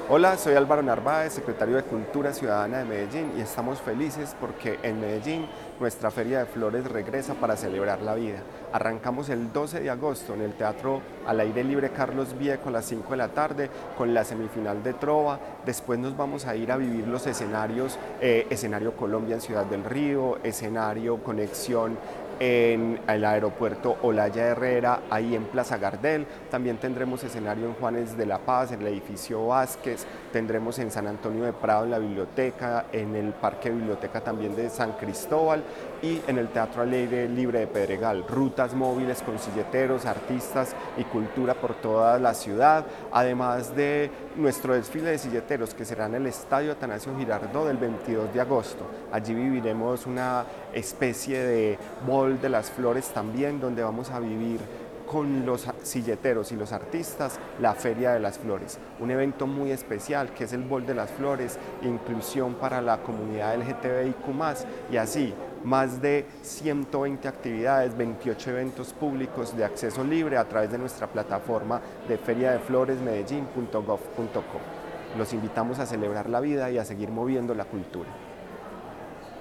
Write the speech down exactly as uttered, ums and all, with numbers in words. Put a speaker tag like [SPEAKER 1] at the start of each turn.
[SPEAKER 1] Hola, soy Álvaro Narváez, secretario de Cultura Ciudadana de Medellín y estamos felices porque en Medellín nuestra Feria de Flores regresa para celebrar la vida. Arrancamos el doce de agosto en el Teatro al Aire Libre Carlos Vieco a las cinco de la tarde con la semifinal de Trova. Después nos vamos a ir a vivir los escenarios, eh, escenario Colombia en Ciudad del Río, escenario Conexión en el aeropuerto Olaya Herrera, ahí en Plaza Gardel. También tendremos escenario en Juanes de la Paz, en el edificio Vázquez. Tendremos en San Antonio de Prado, en la biblioteca, en el Parque Biblioteca también de San Cristóbal y en el Teatro al Aire Libre de Pedregal. Rutas móviles con silleteros, artistas y cultura por toda la ciudad, además de nuestro desfile de silleteros que será en el Estadio Atanasio Girardot del veintidós de agosto. Allí viviremos una especie de Bol de las Flores también, donde vamos a vivir con los silleteros y los artistas la Feria de las Flores, un evento muy especial que es el Bol de las Flores, inclusión para la comunidad L G T B I Q más, y así más de ciento veinte actividades, veintiocho eventos públicos de acceso libre a través de nuestra plataforma de feria de flores medellín punto gov punto co. Los invitamos a celebrar la vida y a seguir moviendo la cultura.